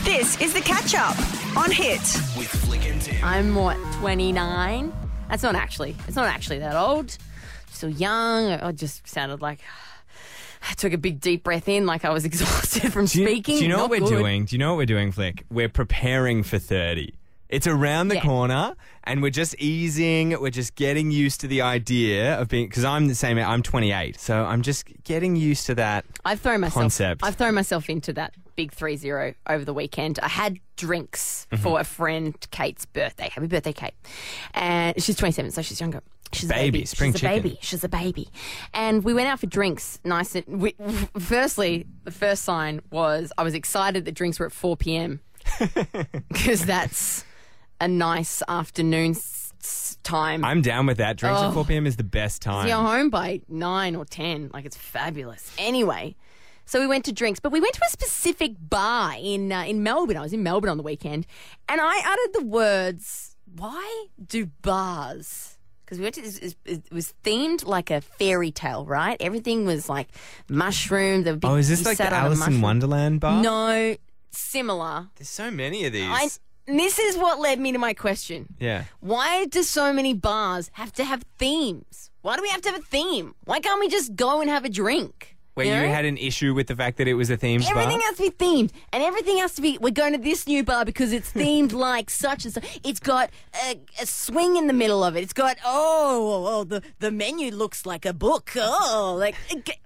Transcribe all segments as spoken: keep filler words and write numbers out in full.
This is the Catch Up on Hit. With Flick and Tim. I'm, what, twenty-nine? That's not actually, it's not actually that old. Still young. I just sounded like I took a big deep breath in, like I was exhausted from Do you, speaking. do you know Not what we're good. doing? Do you know what we're doing, Flick? We're preparing for thirty. It's around the Yeah. corner, and we're just easing. We're just getting used to the idea of being, because I'm the same. I'm twenty-eight, so I'm just getting used to that. I've thrown myself. Concept. I've thrown myself into that big three zero over the weekend. I had drinks Mm-hmm. for a friend Kate's birthday. Happy birthday, Kate! And she's twenty-seven, so she's younger. She's a Baby, baby. spring she's chicken. a baby. She's a baby. And we went out for drinks. Nice. And we, firstly, the first sign was I was excited that drinks were at four p.m. because that's a nice afternoon s- s- time. I'm down with that. Drinks Oh. at four p.m. is the best time. You're home by nine or ten. Like, it's fabulous. Anyway, so we went to drinks, but we went to a specific bar in uh, in Melbourne. I was in Melbourne on the weekend, and I uttered the words, "Why do bars?" Because we went to this, it was themed like a fairy tale, right? Everything was like mushrooms. There were big, Oh, is this you like the sat on a Alice in mushroom- Wonderland bar? No, similar. There's so many of these. I, and this is what led me to my question. yeah. Why do so many bars have to have themes? Why do we have to have a theme? Why can't we just go and have a drink? Where you, know? had an issue with the fact that it was a themed Everything bar? has to be themed, and everything has to be. We're going to this new bar because it's themed like such and such. It's got a, a swing in the middle of it. It's got oh, oh, the the menu looks like a book. Oh, like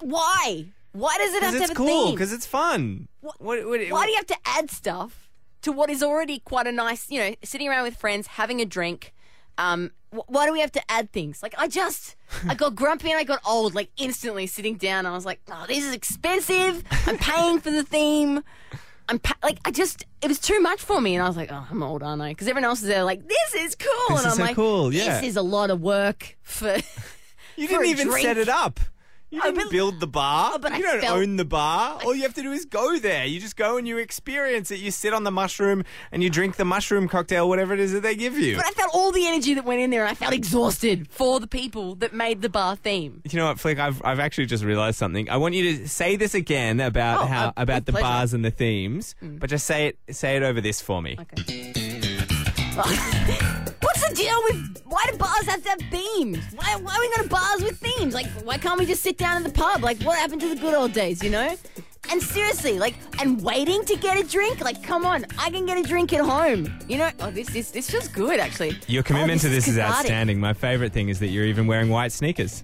why? Why does it have Because to it's have a cool, theme? because it's fun. What, what, what, Why do you have to add stuff to what is already quite a nice, you know, sitting around with friends, having a drink? Um, wh- why do we have to add things? Like, I just, I got grumpy and I got old, like, instantly sitting down. I was like, oh, this is expensive. I'm paying for the theme. I'm pa- like, I just, it was too much for me. And I was like, oh, I'm old, aren't I? Because everyone else is there like, this is cool. This and is I'm so like, cool, yeah. this is a lot of work for. You for didn't a even drink. set it up. You Oh, didn't but- build the bar. Oh, but you I don't felt- own the bar. All you have to do is go there. You just go and you experience it. You sit on the mushroom and you drink the mushroom cocktail, whatever it is that they give you. But I felt all the energy that went in there and I felt exhausted for the people that made the bar theme. You know what, Flick? I've I've actually just realised something. I want you to say this again about Oh, how uh, about with the pleasure. bars and the themes, but just say it say it over this for me. What's the deal with why do bars have to have themes? Why why are we going to bars with themes? Like, why can't we just sit down in the pub? Like, what happened to the good old days, you know? And seriously, like, and waiting to get a drink? Like, come on, I can get a drink at home. You know? Oh, this this this feels good, actually. Your commitment oh, to this is cathartic. outstanding. My favourite thing is that you're even wearing white sneakers.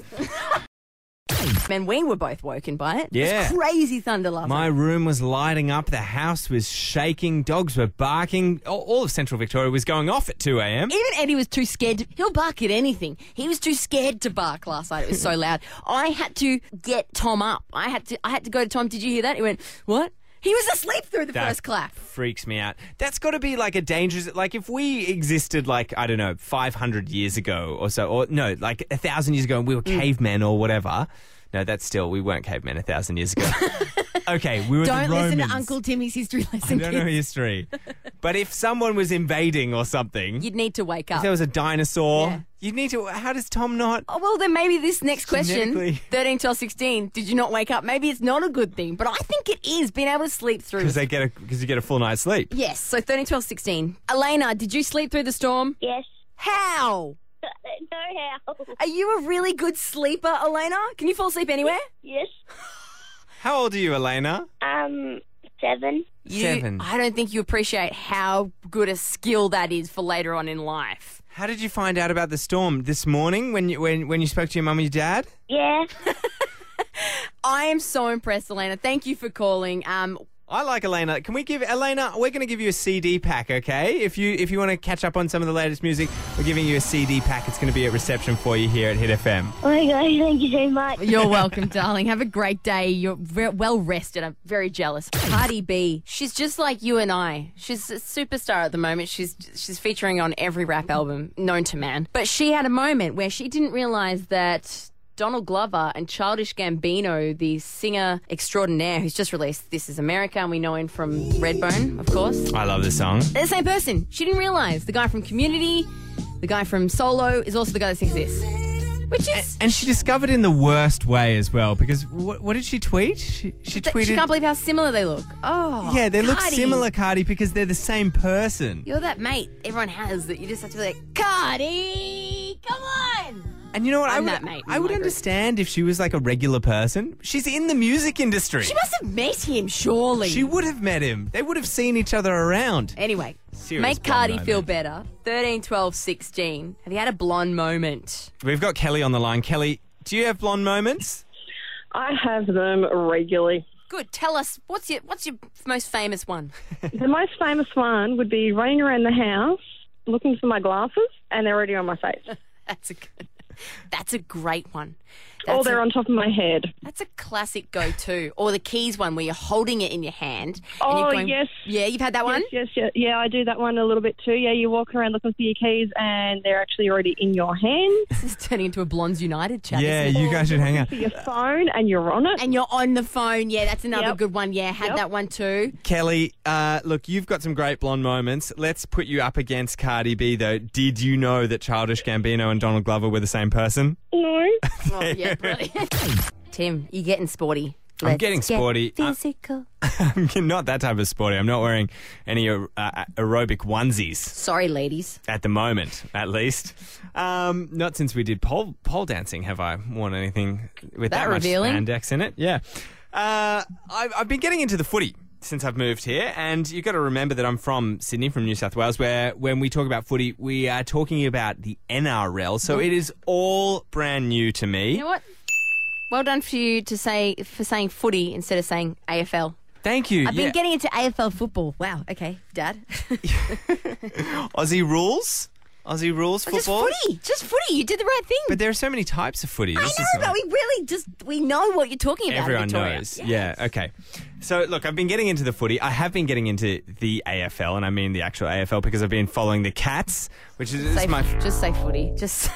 Man, we were both woken by it. It Yeah. was crazy thunder last My night. room was lighting up. The house was shaking. Dogs were barking. All all of Central Victoria was going off at two a.m. Even Eddie was too scared. To, he'll bark at anything. He was too scared to bark last night. It was so loud. I had to get Tom up. I had to. I had to go to Tom. Did you hear that? He went, "What?" He was asleep through the That first clap. freaks me out. That's got to be like a dangerous. Like if we existed, like I don't know, five hundred years ago or so, or no, like a thousand years ago, and we were Mm. cavemen or whatever. No, that's still we weren't cavemen a thousand years ago. Okay, we were Don't the listen Romans. to Uncle Timmy's history I lesson. don't know kids. history, but if someone was invading or something, You'd need to wake if up. there was a dinosaur, Yeah. you'd need to. How does Tom not? Oh, well, then maybe this next question, Genetically- thirteen, twelve, sixteen, did you not wake up? Maybe it's not a good thing, but I think it is, being able to sleep through. Because they get a because you get a full night's sleep. Yes, so thirteen, twelve, sixteen. Elena, did you sleep through the storm? Yes. How? No how. Are you a really good sleeper, Elena? Can you fall asleep anywhere? Yes. How old are you, Elena? Um, seven. You- Seven. I don't think you appreciate how good a skill that is for later on in life. How did you find out about the storm this morning when you when when you spoke to your mum and your dad? Yeah. I am so impressed, Elena. Thank you for calling. Um, I like Elena. Can we give Elena? We're going to give you a C D pack, okay? If you if you want to catch up on some of the latest music, we're giving you a C D pack. It's going to be at reception for you here at Hit F M. Oh my gosh, thank you so much. You're welcome, darling. Have a great day. You're very well rested. I'm very jealous. Cardi B, she's just like you and I. She's a superstar at the moment. She's she's featuring on every rap album known to man. But she had a moment where she didn't realize that Donald Glover and Childish Gambino, the singer extraordinaire who's just released This Is America, and we know him from Redbone, of course. I love this song. They're the same person. She didn't realize. The guy from Community, the guy from Solo, is also the guy that sings this. Which is... And she discovered in the worst way as well, because what, what did she tweet? She, she Th- tweeted... She can't believe how similar they look. Oh, yeah, they look Cardi. similar, Cardi, because they're the same person. You're that mate everyone has that you just have to be like, Cardi, come on. And you know what? I I'm would, that mate in I would my group. understand if she was like a regular person. She's in the music industry. She must have met him, surely. She would have met him. They would have seen each other around. Anyway, Serious make blonde Cardi moment. feel better. thirteen, twelve, sixteen. Have you had a blonde moment? We've got Kelly on the line. Kelly, do you have blonde moments? I have them regularly. Good. Tell us, what's your what's your most famous one? The most famous one would be running around the house looking for my glasses, and they're already on my face. That's a good. That's a great one. Or That's they're a, on top of my head. That's a classic go-to. Or the keys one where you're holding it in your hand. and Oh, you're going, yes. Yeah, you've had that one? Yes, yes, yes. Yeah, I do that one a little bit too. Yeah, you walk around looking for your keys, and they're actually already in your hand. This is turning into a Blondes United chat. Yeah, isn't it? you guys should hang out. For your phone, and you're on it. And you're on the phone. Yeah, that's another Yep. good one. Yeah, had Yep. that one too. Kelly, uh, look, you've got some great blonde moments. Let's put you up against Cardi B, though. Did you know that Childish Gambino and Donald Glover were the same person? No. Oh, yeah, brilliant. Tim, you're getting sporty. I'm Let's getting get sporty. Uh, Physical. I'm not that type of sporty. I'm not wearing any uh, aerobic onesies Sorry, ladies. at the moment, at least. Um, not since we did pole pole dancing have I worn anything with that, That much revealing. spandex in it. Yeah. Uh, I've, I've been getting into the footy since I've moved here, and you've got to remember that I'm from Sydney, from New South Wales, where when we talk about footy, we are talking about the N R L, so it is all brand new to me. You know what? Well done for you to say for saying footy instead of saying A F L. Thank you. I've yeah. been getting into A F L football. Wow. Okay, Dad. Aussie rules? Aussie rules Just football? footy. Just footy. You did the right thing. But there are so many types of footy. I This is know, not- but we really just we know what you're talking about. in Everyone Victoria. knows. Yes. Yeah, okay. So, look, I've been getting into the footy. I have been getting into the A F L, and I mean the actual A F L because I've been following the Cats, which is, is Say, my... just say footy. Just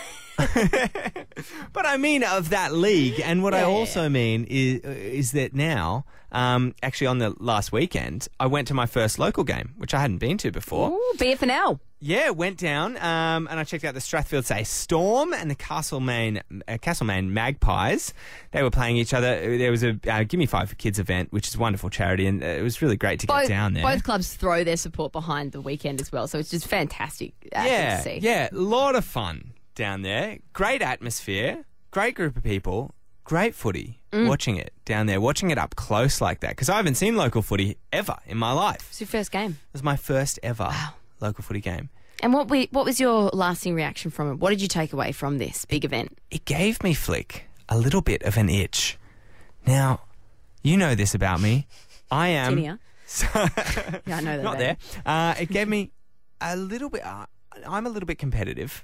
But I mean of that league, and what I Yeah, yeah, also mean is, is that now, um, actually on the last weekend, I went to my first local game, which I hadn't been to before. Ooh, B F N L. Yeah, went down um, and I checked out the Strathfield Say Storm and the Castlemaine uh, Castlemaine Magpies. They were playing each other. There was a uh, Give Me Five for Kids event, which is a wonderful charity, and uh, it was really great to get Both, down there. both clubs throw their support behind the weekend as well, so it's just fantastic. uh, yeah, to see. yeah, a lot of fun down there. Great atmosphere, great group of people, great footy. Mm. Watching it down there, watching it up close like that, because I haven't seen local footy ever in my life. It's your first game. It was my first ever local footy game. And what we, what was your lasting reaction from it? What did you take away from this big event? It gave me, Flick, a little bit of an itch. Now, you know this about me. I am... Tinia? Yeah, I know that. Not babe. there. Uh, it gave me a little bit... Uh, I'm a little bit competitive.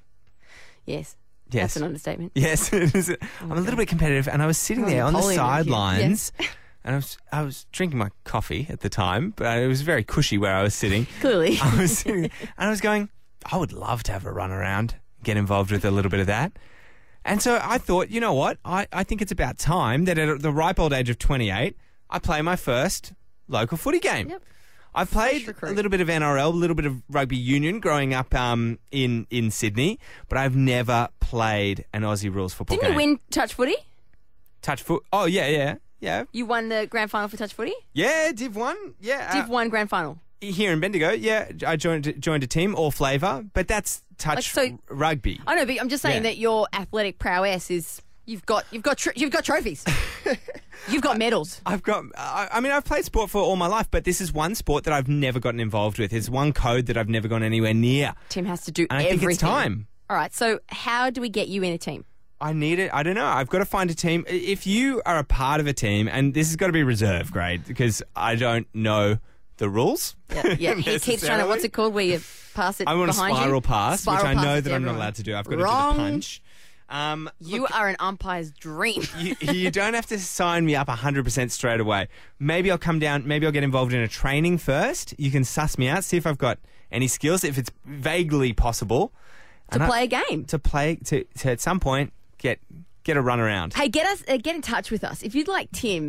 Yes. Yes. That's an understatement. Yes, it is. I'm a little bit competitive, and I was sitting Oh, there on the Napoleon over here. sidelines, and I was I was drinking my coffee at the time, but it was very cushy where I was sitting. Clearly. I was sitting, and I was going, I would love to have a run around, get involved with a little bit of that. And so I thought, you know what? I, I think it's about time that at the ripe old age of twenty-eight, I play my first local footy game. Yep. I've played Fresh recruit. a little bit of N R L, a little bit of rugby union growing up um, in, in Sydney, but I've never played an Aussie rules football Didn't game. you win touch footy? Touch foot? Oh, yeah, yeah, yeah. You won the grand final for touch footy? Yeah, Div one. Yeah. Div uh, one grand final. Here in Bendigo, yeah. I joined joined a team, all flavour, but that's touch Like, so- r- rugby. I know, but I'm just saying Yeah. that your athletic prowess is you've got you've got tr- you've got trophies. You've got medals. I've got, I, I mean, I've played sport for all my life, but this is one sport that I've never gotten involved with. It's one code that I've never gone anywhere near. Tim has to do And I everything. think it's time. All right, so how do we get you in a team? I need it. I don't know. I've got to find a team. If you are a part of a team, and this has got to be reserve grade because I don't know the rules. Yeah, yeah. He keeps trying to. necessarily. What's it called? Where you pass it I want a behind spiral you? pass, Spiral which I pass know to that I'm not everyone. allowed to do. I've got Wrong. to do the punch. Um, You look, are an umpire's dream. you, you don't have to sign me up one hundred percent straight away. Maybe I'll come down, maybe I'll get involved in a training first. You can suss me out, see if I've got any skills, if it's vaguely possible. to And I- play a game. To play, to, to at some point, get get a run around. Hey, get us, uh, get in touch with us if you'd like Tim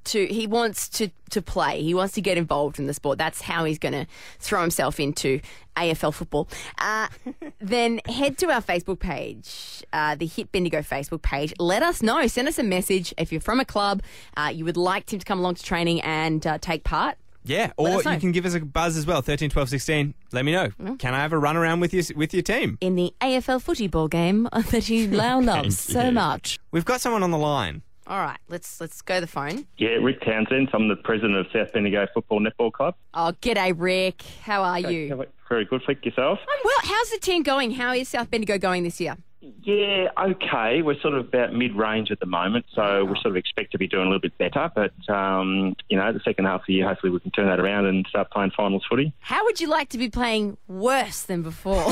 to he wants to, to play. He wants to get involved in the sport. That's how he's going to throw himself into A F L football. Uh, then head to our Facebook page, uh, the Hit Bendigo Facebook page. Let us know. Send us a message if you're from a club, uh, you would like Tim to come along to training and uh, take part. Yeah, Let or us know. you can give us a buzz as well, thirteen, twelve, sixteen. Let me know. Mm-hmm. Can I have a run around with, you, with your team? In the A F L footy ball game that he now loves so you. much. We've got someone on the line. All right, let's let's go to the phone. Yeah, Rick Townsend. I'm the president of South Bendigo Football Netball Club. Oh, g'day, Rick. How are you? Okay, very good. Flick yourself. I'm well. How's the team going? How is South Bendigo going this year? Yeah, okay. We're sort of about mid-range at the moment, so we sort of expect to be doing a little bit better. But, um, you know, the second half of the year, hopefully we can turn that around and start playing finals footy. How would you like to be playing worse than before?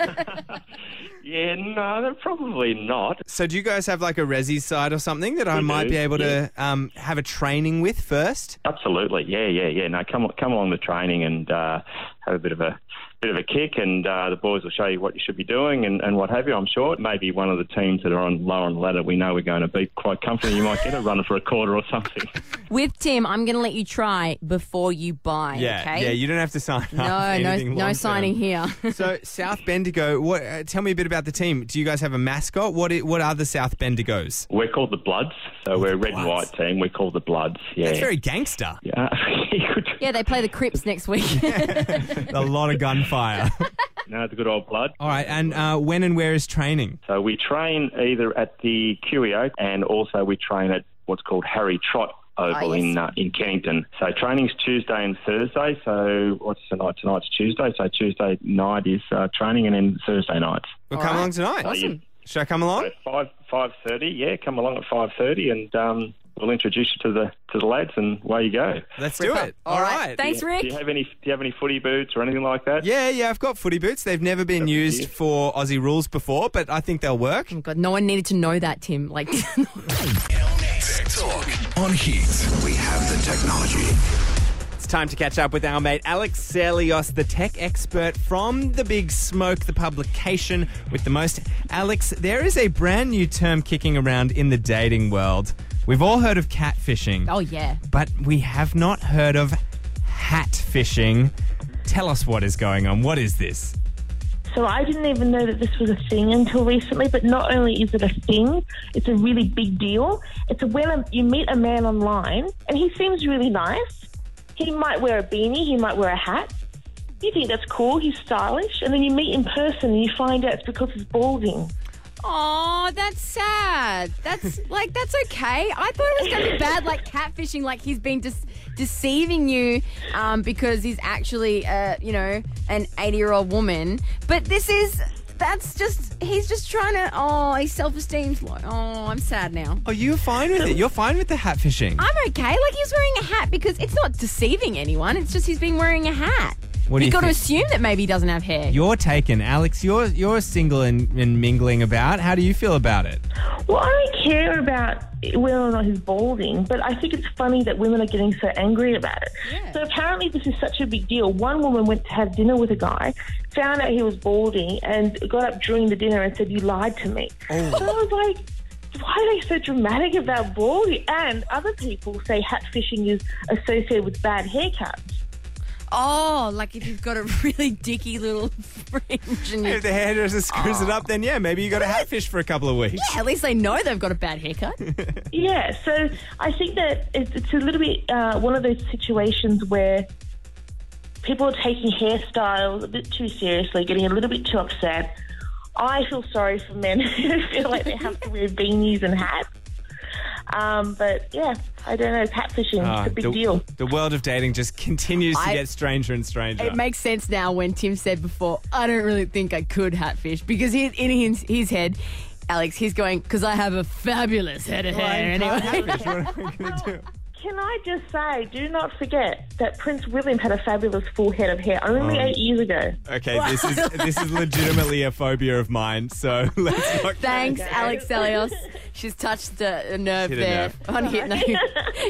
Yeah, no, probably not. So do you guys have like a resi side or something that I We might do, be able yeah. to um, have a training with first? Absolutely, yeah, yeah, yeah. No, come come along the training and uh, have a bit of a bit of a kick, and uh, the boys will show you what you should be doing and, and what have you. I'm sure maybe one of the teams that are on lower on the ladder we know we're going to beat quite comfortably. You might get a run for a quarter or something. With Tim, I'm going to let you try before you buy. Yeah, okay? yeah. You don't have to sign up. No, no, anything no long-term. signing here. So South Bendigo, what? Uh, tell me a bit about the team. Do you guys have a mascot? What? I- What are the South Bendigos? We're called the Bloods, so we're a red and white Bloods. team. We're called the Bloods. Yeah, That's very gangster. yeah. You could- Yeah, they play the Crips next week. A lot of gunfire. no, the good old Blood. All right, and uh, when and where is training? So we train either at the Q E O and also we train at what's called Harry Trott Oval Oh, yes. in uh, in Kennington. So training's Tuesday and Thursday. So what's tonight? Tonight's Tuesday. So Tuesday night is uh, training, and then Thursday nights. We'll All come right. along tonight. Awesome. Should I come along? So five five thirty. Yeah, come along at five thirty, and um, we'll introduce you to the to the lads, and away you go. Let's do it. All right. Thanks, Do Rick. you have any Do you have any footy boots or anything like that? Yeah, yeah, I've got footy boots. They've never been Thank used you. for Aussie rules before, but I think they'll work. Oh, God, no one needed to know that, Tim. Like, Tech Talk on Heat. We have the technology. It's time to catch up with our mate Alex Selios, the tech expert from The Big Smoke, the publication with the most. Alex, there is a brand new term kicking around in the dating world. We've all heard of catfishing, oh, yeah. but we have not heard of hat fishing. Tell us what is going on. What is this? So I didn't even know that this was a thing until recently, but not only is it a thing, it's a really big deal. It's when a, you meet a man online and he seems really nice. He might wear a beanie, he might wear a hat. You think that's cool, he's stylish, and then you meet in person and you find out it's because he's balding. Oh, that's sad. That's like that's okay. I thought it was going to be bad, like catfishing, like he's been de- deceiving you um, because he's actually, uh, you know, an eighty-year-old woman. But this is that's just he's just trying to. Oh, his self-esteem's low. Oh, I'm sad now. Oh, you're fine with it. You're fine with the hat fishing. I'm okay. Like he's wearing a hat because it's not deceiving anyone. It's just he's been wearing a hat. What do You've you got to think? assume that maybe he doesn't have hair. You're taken, Alex. You're you're single and, and mingling about. How do you feel about it? Well, I don't care about whether or not he's balding, but I think it's funny that women are getting so angry about it. Yeah. So apparently this is such a big deal. One woman went to have dinner with a guy, found out he was balding, and got up during the dinner and said, "You lied to me." Oh. So I was like, why are they so dramatic about balding? And other people say hat fishing is associated with bad haircuts. Oh, like if you've got a really dicky little fringe and you If the hairdresser screws it up, then yeah, maybe you got to hat fish for a couple of weeks. at least they know they've got a bad haircut. Yeah, so I think that it's, it's a little bit uh, one of those situations where people are taking hairstyles a bit too seriously, getting a little bit too upset. I feel sorry for men who feel like they have to wear beanies and hats. Um, but yeah, I don't know. Catfishing Ah, is a big the, deal. the world of dating just continues to I- get stranger and stranger. It makes sense now when Tim said before, I don't really think I could hatfish because he, in his, his head, Alex, he's going, because I have a fabulous head of hair anyway. Hatfish, what am I going to do? Can I just say, do not forget that Prince William had a fabulous full head of hair only eight years ago. Okay, this is this is legitimately a phobia of mine, so let's not. Thanks, Alex Selios. She's touched a, a nerve Hit a there nerve. on Hit. No.